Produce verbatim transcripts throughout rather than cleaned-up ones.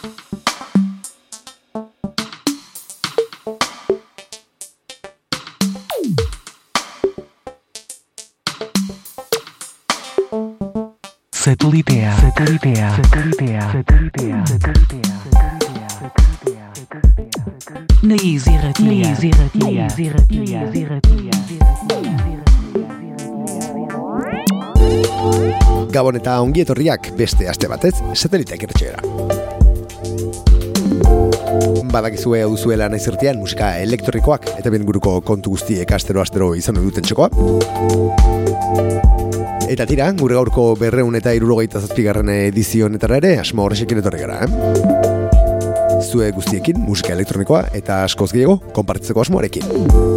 Satelitea, satelitea, satelitea, satelitea, satelitea, satelitea. Naiz irratia, naiz irratia, naiz irratia, naiz irratia. Gabon eta ongi etorriak beste aste batez, Sateliteak irratsaioa. Badakizue hau duzuela naiz irratian musika elektronikoak eta ben guruko kontu guztiek astero-astero izan duten txokoa. Eta tira, gure gaurko berreun eta hirurogeita zazpigarren edizio honetara ere asmo horrexekin etorri gara, eh? Zue guztiekin musika elektronikoa eta askoz gehiago konpartitzeko asmoarekin.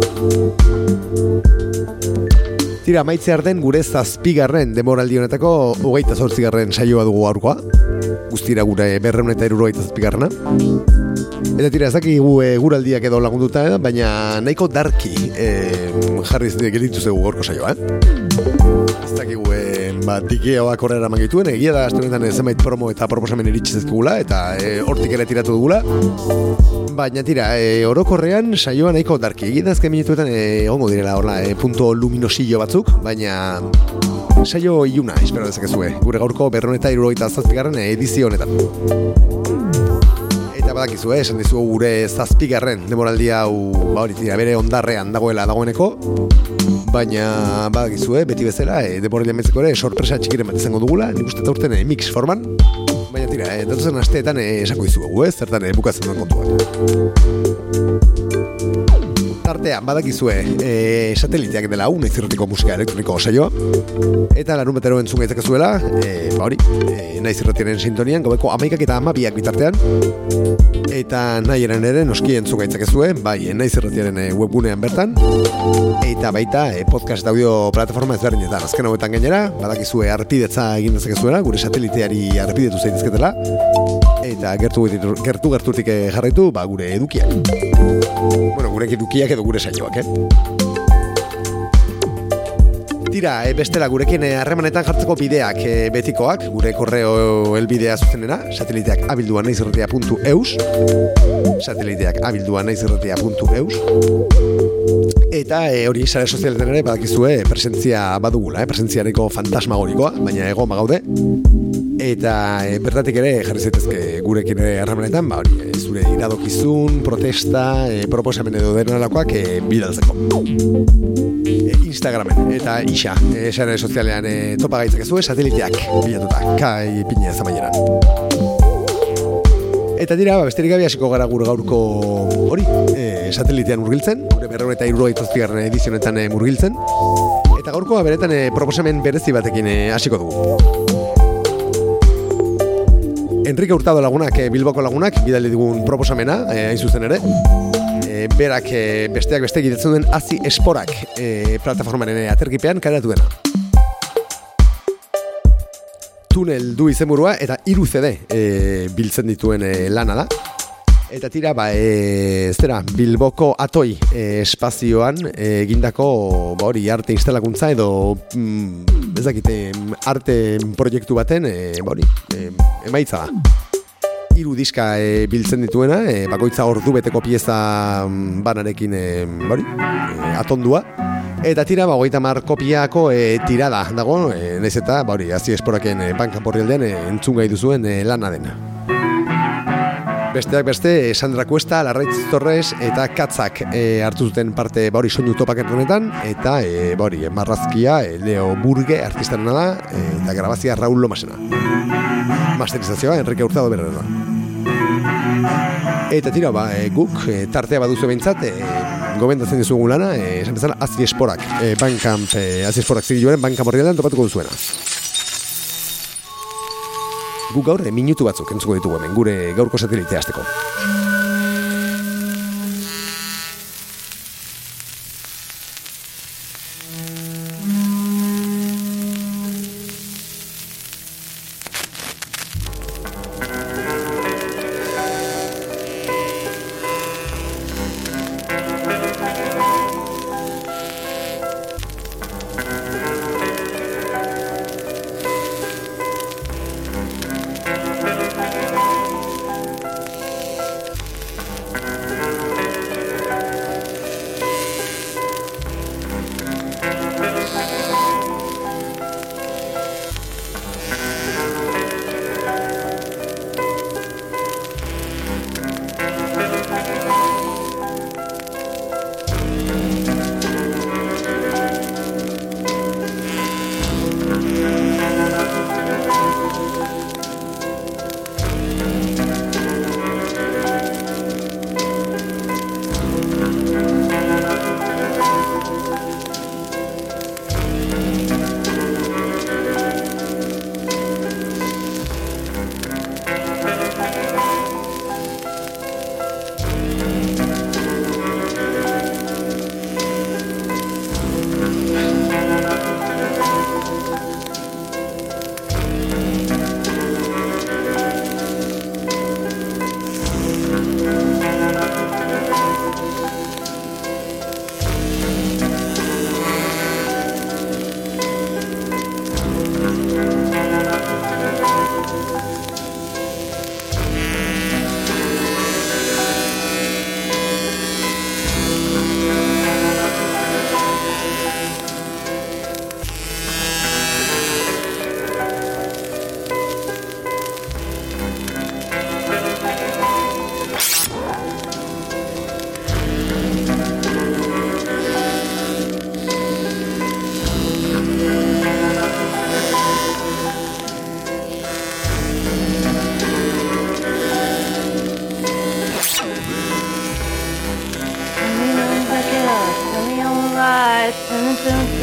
Tira, maitzear den gure zazpigarren demoraldi honetako hogeita zortzigarren saioa dugu gaurkoa. Guztira gure berreun eta hirurogeita zazpigarrena. Eta tira, ez dakigu e, guraldiak edo lagunduta, eh? Baina nahiko darki e, jarriz gelditu zegu gaurko saioa, eh? Ez dakigu, e, ba, dikeoak horrela mangituen, egia da, aste honetan zenbait promo eta proposamen iritsi zezkugula, eta e, hortik ere tiratu dugula. Baina tira, e, orokorrean saioa nahiko darki. Egia da azken minutuetan e, ongo direla horla, e, punto luminosillo batzuk, baina saio iluna, espero dezakezue, gure gaurko berreun eta hirurogeita zazpigarren edizio honetan. Eta badakizue, esan dizugu gure zazpigarren demoraldi hau, ba hori tira, bere ondarrean dagoela dagoeneko, baina badakizue, beti bezala, e, demoraldi ametzeko ere sorpresa txikiren bat izango dugula, nik uste eta urten e, mix forman, baina tira, e, datuzen asteetan e, esako dizugu, ez, zertan e, bukatzen duen kontua. Tartean, badakizue, e, Sateliteak dela hau, naiz irratiko musika elektroniko saioa, eta larun betero entzun gaitzakezuela, e, ba hori, e, naiz irratiaren sintonian, gobeko amaikak eta amabiak bitartean, eta nahi eran ere noski entzun gaitzakezue, bai, naiz irratiaren webgunean bertan, eta baita e, podcast audio plataforma ezberdinetan. Azken hauetan gainera, badakizue arpidetza egin dezakezuela, gure Sateliteari arpidetu zaitezketela, eta gertu gertu gertutik jarraitu, ba, gure edukiak. Bueno, gure edukiak edo gure saioak, eh? Tira, e, bestela gurekin harremanetan jartzeko bideak e, betikoak, gure korreo helbidea zuzenena, sateliteak abildua naizirratia puntu eus, sateliteak abildua naizirratia puntu eus, eta e, hori sare sozialetan ere badakizue presentzia badugula, eh? Presentziareko fantasmagorikoa, baina egon bagaude, eta e, bertatik ere jarri zaitezke gurekin ere harremanetan, ba hori, e, zure iradokizun, protesta, e, proposamen edo denalakoak e, bidaltzeko. E, Instagramen eta isa, e, sare sozialean e, topa gaitzakezue Sateliteak bilatuta, kai pinea zamaieran. Eta dira, ba, besterik gabe hasiko gara gure gaurko hori, e, Satelitean murgiltzen, gure berreun eta hirurogeita zazpigarren edizionetan e, murgiltzen, eta gaurkoa beretan e, proposamen berezi batekin e, hasiko dugu. Enrique Hurtado lagunak, e, Bilboko lagunak, bidali digun proposamena, e, hain zuzen ere, e, berak e, besteak beste egitetzen duen Hazi Esporak e, plataformaren e, aterkipean kaleratu dena. Tunel du izenburua eta hiru C D e, biltzen dituen e, lana da. Eta tira, ba, e, zera, Bilboko Atoi e, espazioan e, egindako, ba hori, arte instalakuntza edo, mm, ez dakite, arte proiektu baten, e, ba hori, e, emaitza da. Hiru diska e, biltzen dituena, e, bakoitza ordu beteko pieza mm, banarekin, e, ba hori, e, atondua. Eta tira, ba, hogeita hamar kopiako e, tirada dago, e, nahiz eta, ba hori, Hazi Esporaken e, bankan porrialdean e, entzun gai duzuen e, lana dena. Besteak beste, Sandra Cuesta, Larraitz Torres eta Katzak e, hartu zuten parte ba hori soinu topaken honetan, eta e, ba hori, marrazkia e, Leo Burge artistarena da, e, eta grabazia Raúl Lomasena. Masterizazioa Enrique Hurtado berrena. Eta tira, ba, e, guk e, tartea baduzu behintzat, e, gomendatzen dizugu lana, e, esan bezala Hazi Esporak, e, Bandcamp, e, Hazi Esporak zigiluaren Bandcamp horrietan topatuko duzuena. Guk gaur minutu batzuk entzuko ditugu hemen, gure gaurko Satelitea hasteko.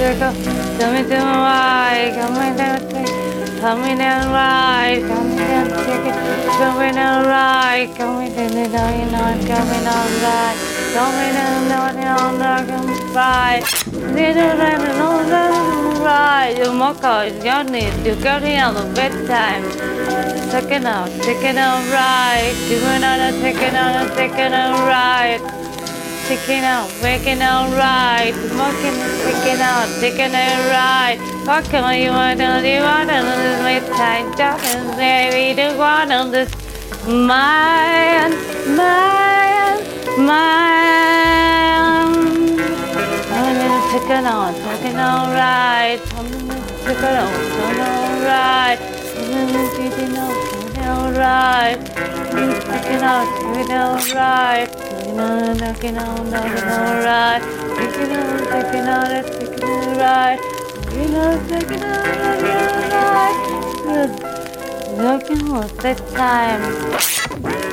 Coming down right, coming down, coming down right, coming down, coming down right, coming down, coming down, coming down right, coming down, down, down, down, right. Little down, right. You mock out, you need, you go down the bedtime. Second out, second out right, doing another, second out, second out right. Taking out, waking out right, smoking, taking out, taking it right. Fuck on you want to do one on this midtime, darkness, baby, the one on this man, man, man. I'm gonna take it out, taking out right. I'm gonna take it out, taking out right. I'm gonna take it out, taking out right. I'm gonna take it out, taking out right. Taking on, taking on, right. Taking on, taking on, taking on, right. Taking on, taking on, taking on, right. Good. Looking at that time.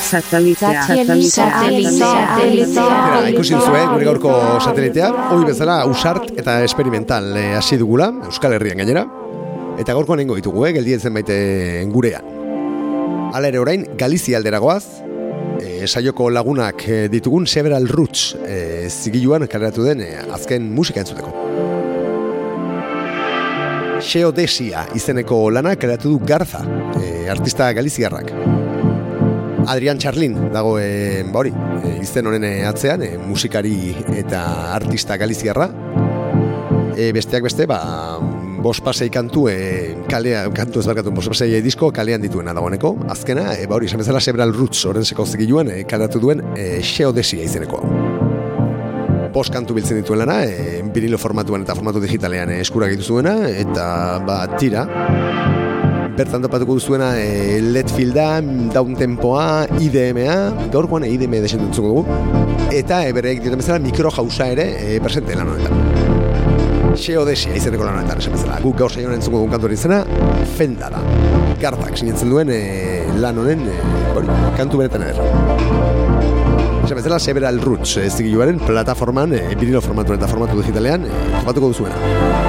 Satelitea. Bera, ikusi duzue, gure gaurko satelitea, hori bezala usart eta experimental eh, hasi dugula, Euskal Herrian gainera, eta gaurko nengo ditugu, eh, geldien zenbait gurean. Hala ere orain, Galizia aldera goaz, eh, saioko lagunak eh, ditugun Several Roots eh, zigiluan kaleratu den eh, azken musika entzuteko. Xeodesia izeneko lana kaleratu du Garza, eh, artista galiziarrak. Adrian Charlin dago e, ba hori, e, izen honen atzean, e, musikari eta artista galiziarra. E, besteak beste, ba, bost pasei kantu, e, kalea, kantu ez barkatu, bost pasei disko kalean dituena dagoeneko. Azkena, e, ba hori, esan bezala Several Roots horrenzeko zigiluan, e, kaleratu duen e, Xeodesia izeneko. Bost kantu biltzen dituen lana, e, vinilo formatuan eta formatu digitalean e, eskura gitu zuena, eta ba, tira. Bertan topatuko duzuena e, Letfielda, Downtempoa, I D M-a, gaurkoan e, I D M desentu dutzuko dugu, eta e, bereik dioten bezala mikro-jausa ere e, presente lan honetan. Xeodesia izeneko lan honetan, esan bezala. Guk gaur saioan entzuko dugun kantu hori izena, Fenda da. Gartak sinetzen duen e, lan honen e, hori, kantu benetan ederra. Esan bezala, Several Roots e, zigiluaren plataforman, e, vinilo formatuan eta formatu digitalean, e, topatuko duzuena.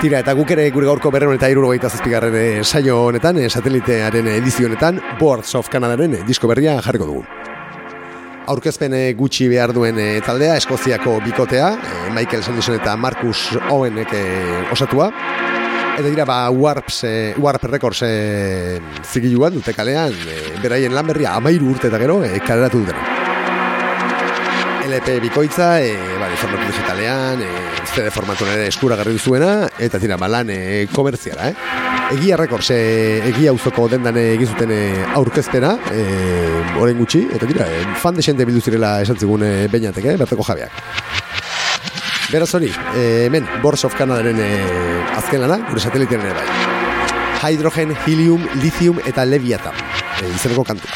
Tira, eta guk ere gure gaurko berreun eta hirurogeita zazpigarren eh, saio honetan, eh, satelitearen edizio honetan, Boards of Canadaren eh, disko berria jarriko dugu. Aurkezpen eh, gutxi behar duen eh, taldea, Eskoziako bikotea, eh, Michael Sanderson eta Marcus Owenek eh, osatua. Eta dira, ba, Warps, eh, Warp Records eh, zigiluan dute kalean, eh, beraien lan berria amairu urte eta gero eh, kaleratu dutena. L P bikoitza, e, ba, formatu digitalean, e, C D formatuan ere eskuragarri duzuena, eta tira, ba, lan e, komertziala, eh? Egia Records, e, egia auzoko dendan egin zuten e, aurkezpena, e, orain gutxi, eta tira, e, fan desente bildu zirela esantzigun e, beinatek, eh? Bertako jabeak. Beraz hori, e, hemen, Boards of Canadaren e, azken lana, gure satelitean ere bai. Hydrogen, helium, lithium eta leviathan, e, izeneko kantu.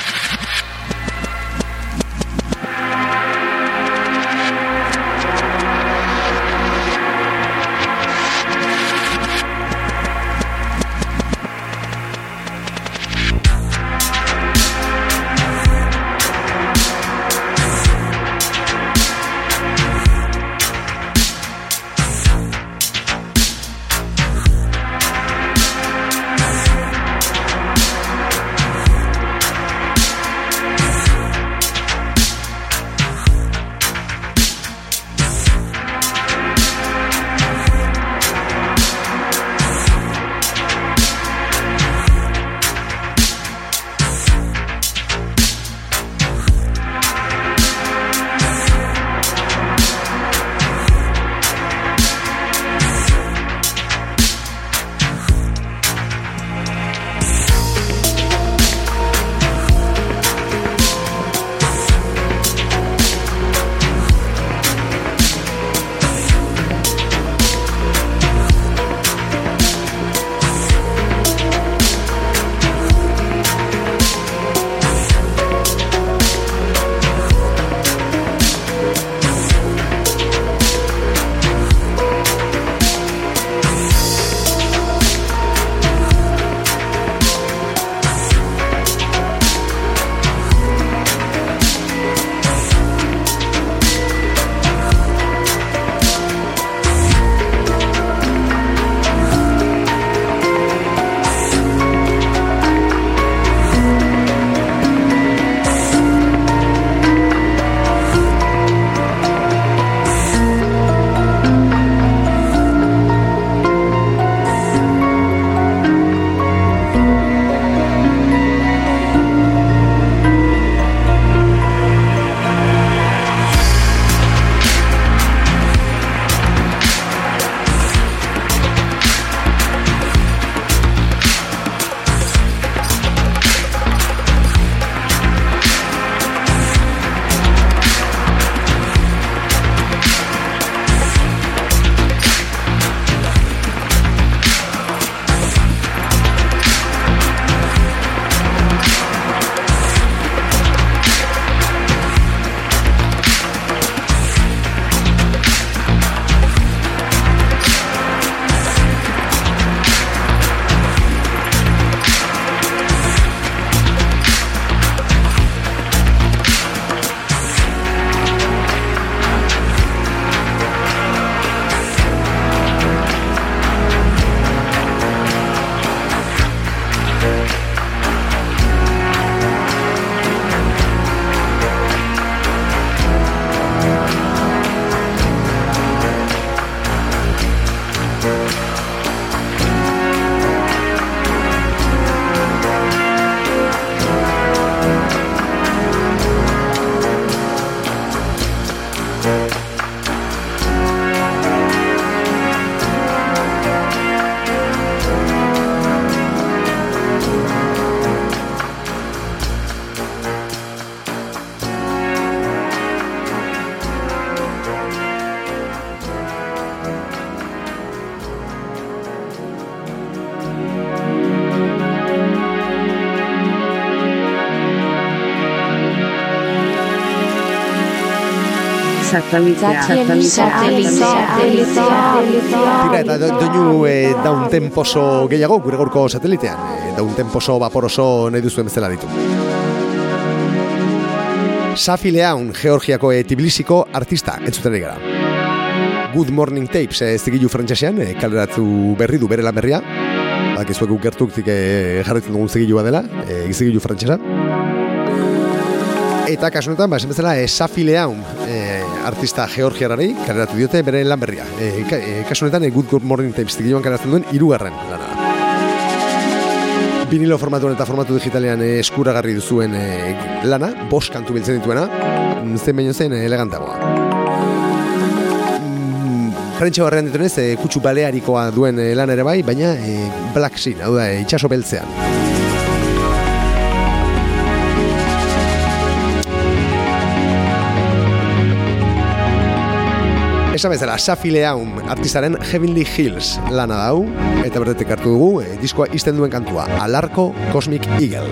Satelitea. Tira, eta doinu e, daun temposo gehiago, gure gaurko satelitean. E, daun temposo, vaporoso nahi duzuen bezala ditu. Safi Leaun, Georgiako e, Tbilisiko artista, entzuten gara. Good Morning Tapes e, zigilu frantxasean, e, kaleratu berri du bere lan berria. Bakizuek gertuktik e, jarritzen dugun zigilua dela, e, zigilu frantxasa. Eta kasunetan, ba, esan bezala, e, Safi Leaun, e, artista georgiarari, kaleratu diote bere lan berria. E, ka, e, kasunetan, e, Good Morning Tapes zigiluan kaleratzen duen hirugarren lana. Vinilo formatuan eta formatu digitalean e, eskuragarri duzuen e, lana, bost kantu biltzen dituena, zen baino zen e, elegantagoa. Prentsa barrean ditunez, e, kutsu balearikoa duen e, lan ere bai, baina e, Black Sea, hau da, e, itxaso beltzean. Esan bezala, Safi Leaun artistaren Heavenly Hills lana dau, eta berdetek hartu dugu, e, diskoa izten duen kantua, Alarko Cosmic Eagle.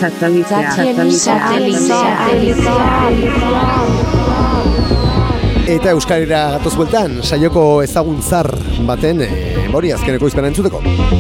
Eta Euskarira gatoz bueltan, saioko ezaguntzar baten e, hori azkeneko izpena entzuteko.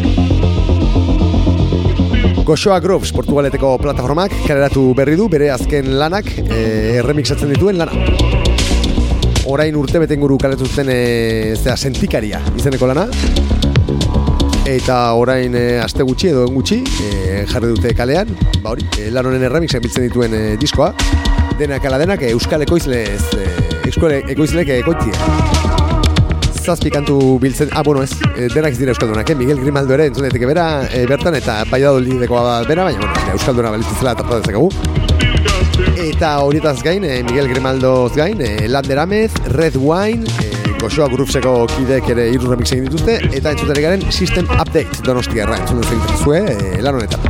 Goxoa Grooves Portugaleteko plataformak kaleratu berri du bere azken lanak e, remixatzen dituen lana. Orain urte beten guru kaleratu zuten e, zera, sentikaria izeneko lana. Eta orain e, aste gutxi edo gutxi e, jarri dute kalean, ba hori, e, lan honen erremixak biltzen dituen e, diskoa. Denak ala denak e, Euskal Ekoizlez, e, Euskal Ekoizlek ekoitzia. Zazpi kantu biltzen, ah, bueno ez, e, denak ez dira Euskaldunak, eh? Miguel Grimaldo ere entzun daiteke bera e, bertan, eta Valladolidekoa da bera, baina, bueno, Euskalduna balitzizela tarta dezakegu. Eta horietaz gain, e, Miguel Grimaldoz gain, e, Lander Amez, Red Wine, e, Goxoa Grooveseko kideek ere hiru remix egin dituzte, eta entzutari garen System Update Donostiarra entzun dut zue e, lan honetan.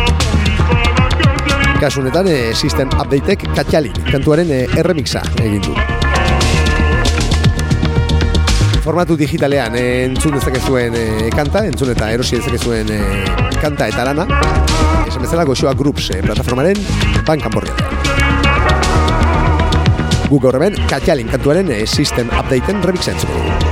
Kasu honetan, e, System Updateek Katxalik kantuaren e, erremixa egin du. Formatu digitalean e, entzun dezakezuen e, kanta, entzun eta erosi dezakezuen e, kanta eta lana, esan bezala Goxoa Grooves e, plataformaren bankan borria. Guk gaur hemen Katxalin kantuaren e, System Updateen remixa entzuko dugu.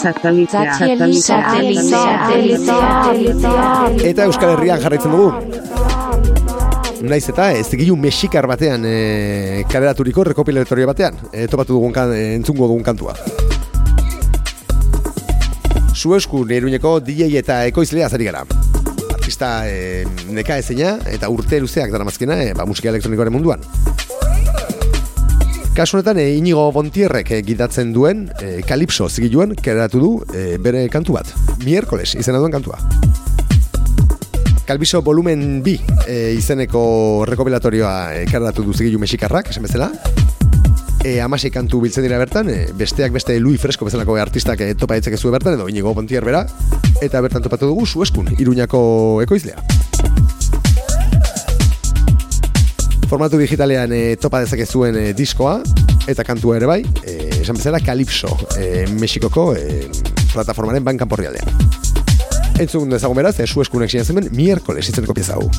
Satelitea. Eta Euskal Herrian jarraitzen dugu. Naiz eta ez digilu mexikar batean e, kaleraturiko rekopilatorio batean e, topatu dugun kan, e, entzungo dugun kantua. Zuesku Iruñeko D J eta ekoizlea zari gara. Artista e, neka ezena eta urte luzeak daramazkena e, ba, musika elektronikoaren munduan. Kasu honetan e, Inigo Bontierrek e, gidatzen duen e, Kalipso zigiluan kaleratu du e, bere kantu bat. Miércoles izena duen kantua. Kalbiso volumen bi e, izeneko rekopilatoria e, kaleratu du zigilu mexikarrak, esan bezala. E, amasei kantu biltzen dira bertan, e, besteak beste Lui Fresco bezalako artistak e, topa ditzakezu bertan, edo Inigo Bontier bera, eta bertan topatu dugu Zueskun, Iruñako ekoizlea. Formatu digitalean e, topa dezakezuen e, diskoa, eta kantua ere bai, e, esan bezala Kalipso, e, Mexikoko e, plataformaren bankan porrialdean. Entzun dezagun beraz, e, Zueskunek sinan zen Miércoles izeneko pieza hau.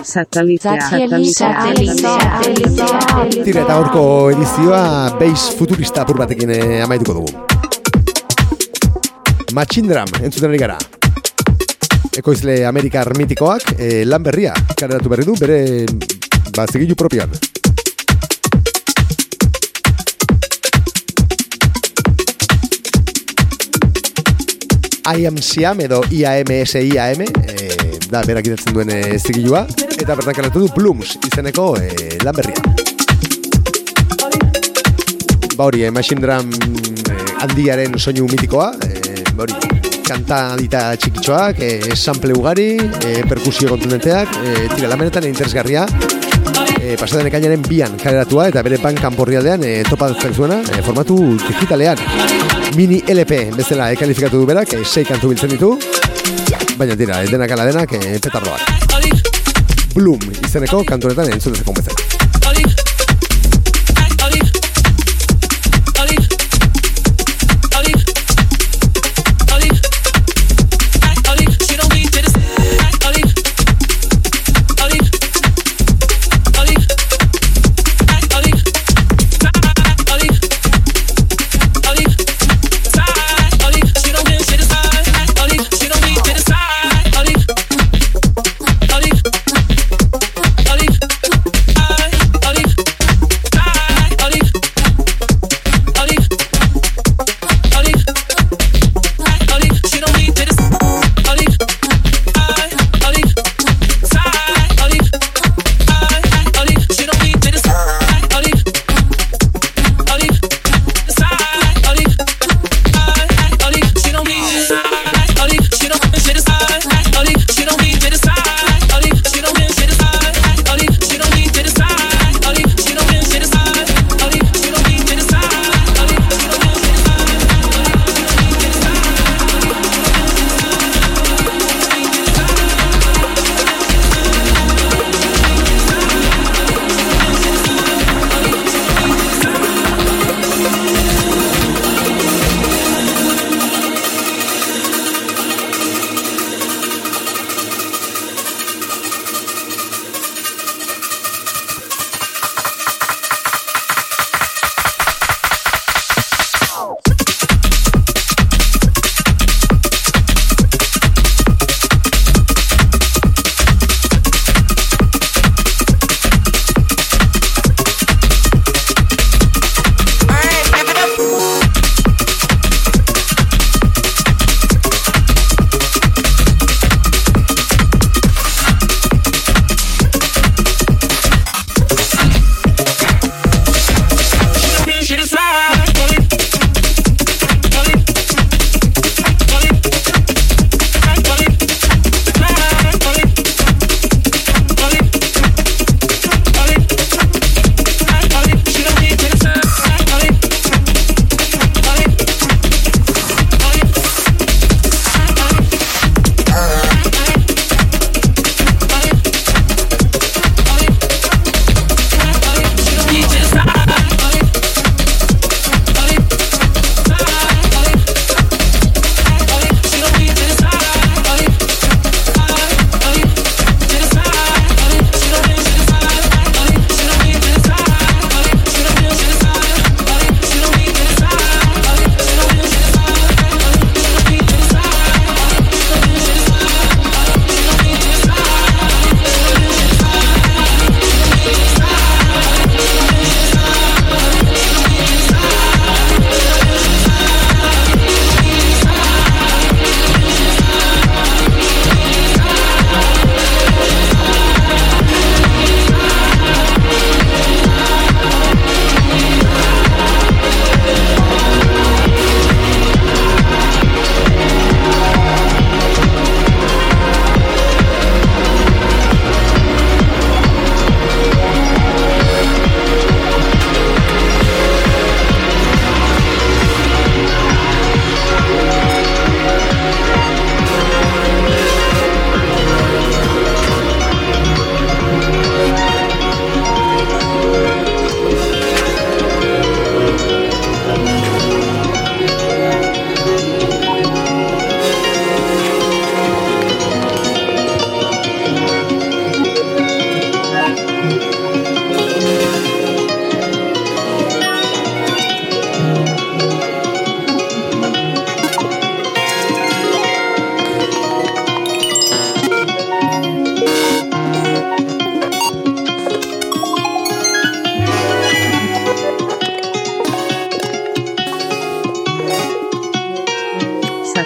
Satelitea. Tira eta gaurko edizioa bass futurista apur batekin eh, amaituko dugu. Machine Drum, entzuten ari gara. Ekoizle Amerikar mitikoak eh, lan berria kaleratu berri du bere ba, zigilu propioan. I am Siam edo I A M S I A M eh, da berak idatzen duen eh, zigilua eta bertan kaleratu du Plums izeneko eh, lan berria. Ba hori, eh, Machine Drum eh, handiaren soinu mitikoa, eh, ba hori, kanta dita txikitxoak, eh, sample ugari, eh, perkusio kontundenteak, eh, tira lamenetan interesgarria, eh, pasaden ekainaren bian kaleratua eta bere pan kanporrialdean eh, topa zuena eh, formatu digitalean. Mini L P bezala ekalifikatu du berak, eh, sei kantu biltzen ditu, baina tira, eh, denak ala denak eh, petardoak. Bloom izeneko kantunetan entzutezeko bezala. I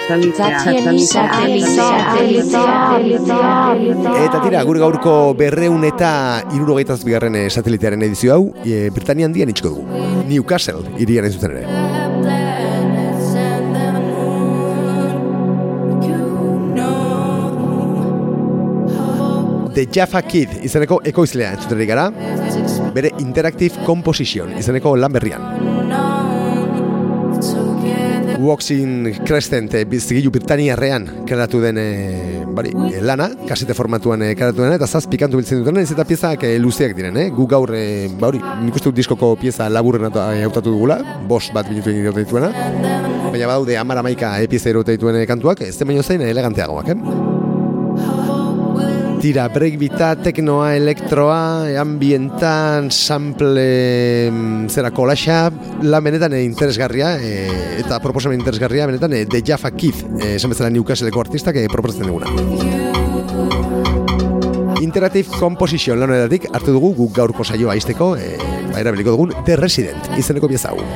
Eta tira, gure gaurko berreun eta hirurogeita zazpigarren satelitearen edizio hau, e, Britania handian itxiko dugu. Newcastle hirian ez zuten ere. The Jaffa Kid izeneko ekoizlea entzuterik gara, bere Interactive Composition izeneko lan berrian. Waxing Crescent bizigilu Britaniarrean karatu den e, bari, e, lana, kasete formatuan e, karatu dena, eta zazpi kantu biltzen duten, ez eta piezak e, luzeak diren, eh? Gu gaur, e, bauri, nik uste dut diskoko pieza laburren hautatu dugula, bost bat minutu egin dut dituena, baina badaude amara maika e, pieza erote dituen kantuak, ez den baino zein eleganteagoak, eh? Tira, breakbeata, teknoa, elektroa, ambientan, sample, zera kolaxa, lan benetan interesgarria, e, eta proposamen interesgarria, benetan, e, The Jaffa Kid, e, esan bezala Newcastleko artistak e, proposatzen duguna. Interactive Composition lan honetatik hartu dugu guk gaurko saioa izteko, e, ba, erabiliko dugun The Resident, izeneko pieza hau.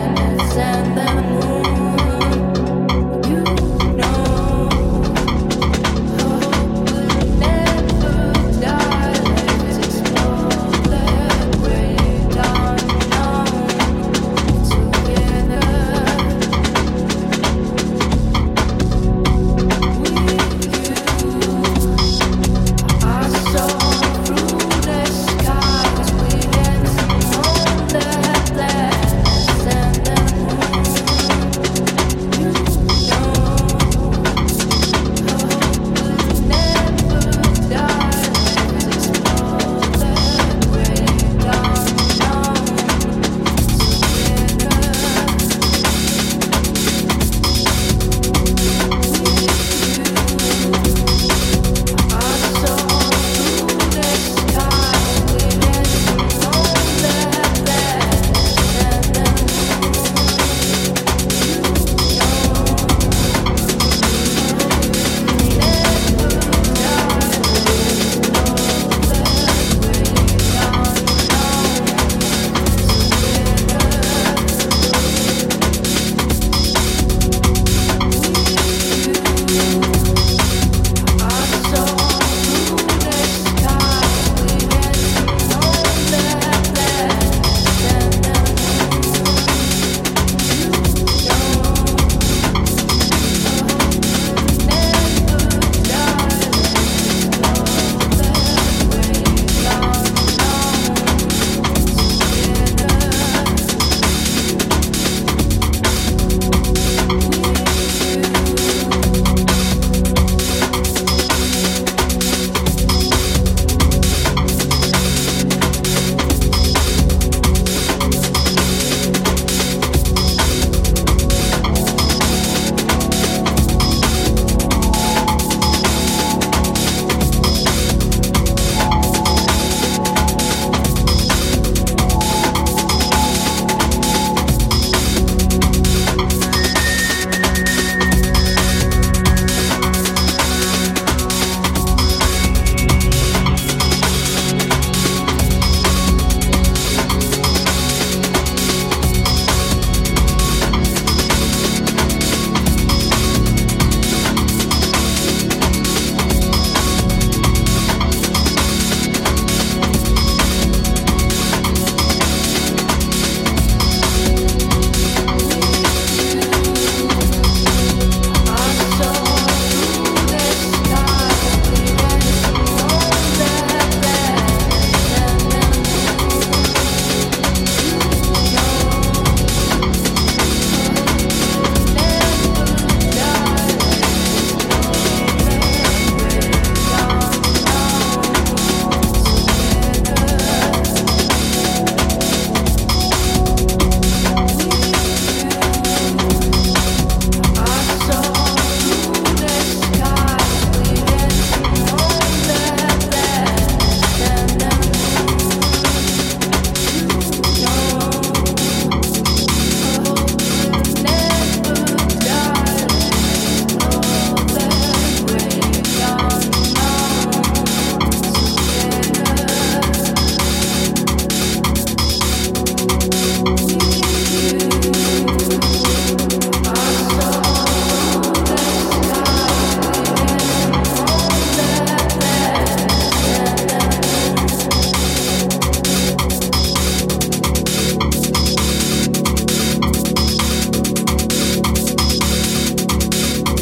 Then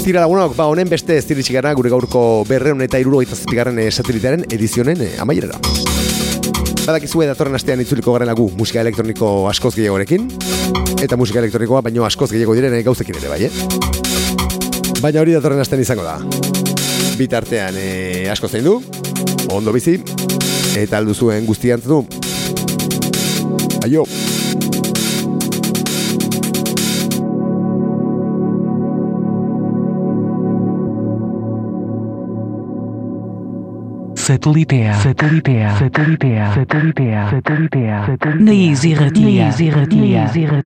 Tira lagunok, ba, honen beste ez diritxik gara gure gaurko berreun eta irurogeita zazpigarren satelitearen edizionen eh, amaierara. Badakizue datorren astean itzuliko garen lagu musika elektroniko askoz gehiagorekin, eta musika elektronikoa baino askoz gehiago diren gauzekin ere, bai, eh? Baina hori datorren astean izango da. Bitartean eh, asko zein du, ondo bizi, eta alduzuen guztian du. Aio! Satelitea, satelitea, satelitea, satelitea, satelitea, satelitea. Na Easy Radio.